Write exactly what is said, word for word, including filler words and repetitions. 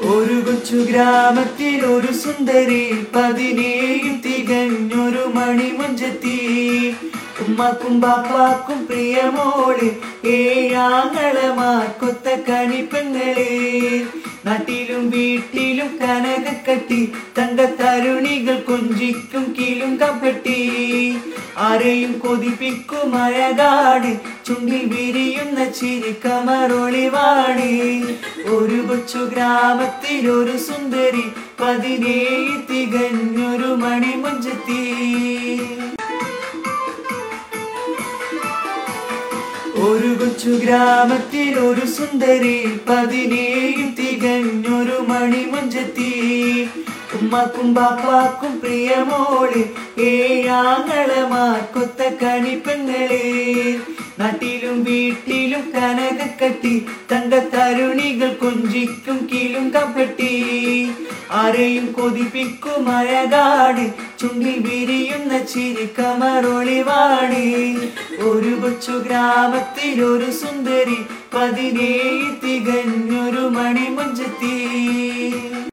ഒരു കൊച്ചു ഗ്രാമത്തിൽ ഒരു സുന്ദരി പതിനേഴും തികഞ്ഞൊരു മണിമുഞ്ചത്തി. ഉമ്മാക്കും ബാപ്പാക്കും പ്രിയമോള്, ഏഴാങ്ങളമാർക്കൊത്ത കണിപ്പെങ്ങളെ. നാട്ടിലും വീട്ടിലും കനകക്കട്ടി, തങ്ക തരുണികൾ കൊഞ്ചിക്കും കീലും കപ്പട്ടി. ആരെയും കൊതിപ്പിക്കും അഴകാണ്, ചുണ്ടിൽ വിരിയുന്ന ചിരി കമറൊളിവാണ്. ഒരു കൊച്ചു ഗ്രാമത്തിൽ ഒരു സുന്ദരി പതിനേഴ് തികഞ്ഞൊരു മണിമുഞ്ചത്തി. ഒരു കൊച്ചു ഗ്രാമത്തിൽ ഒരു സുന്ദരി പതിനേഴും തികഞ്ഞൊരു മണിമുഞ്ചത്തി. ഉമ്മാക്കും ബാപ്പാക്കും പ്രിയമോള്, ഏഴാങ്ങളമാർക്കൊത്ത കണിപ്പെങ്ങളെ. നാട്ടിലും വീട്ടിലും കനകക്കട്ടി, തങ്ക തരുണികൾ കൊഞ്ചിക്കും കീലും കപ്പട്ടി. ആരെയും കൊതിപ്പിക്കും അഴകാണ്, ചുണ്ടിൽ വിരിയുന്ന ചിരി കമറൊളിവാണ്. ഒരു കൊച്ചു ഗ്രാമത്തിൽ ഒരു സുന്ദരി പതിനേഴ് തികഞ്ഞൊരു മണിമുഞ്ചത്തി.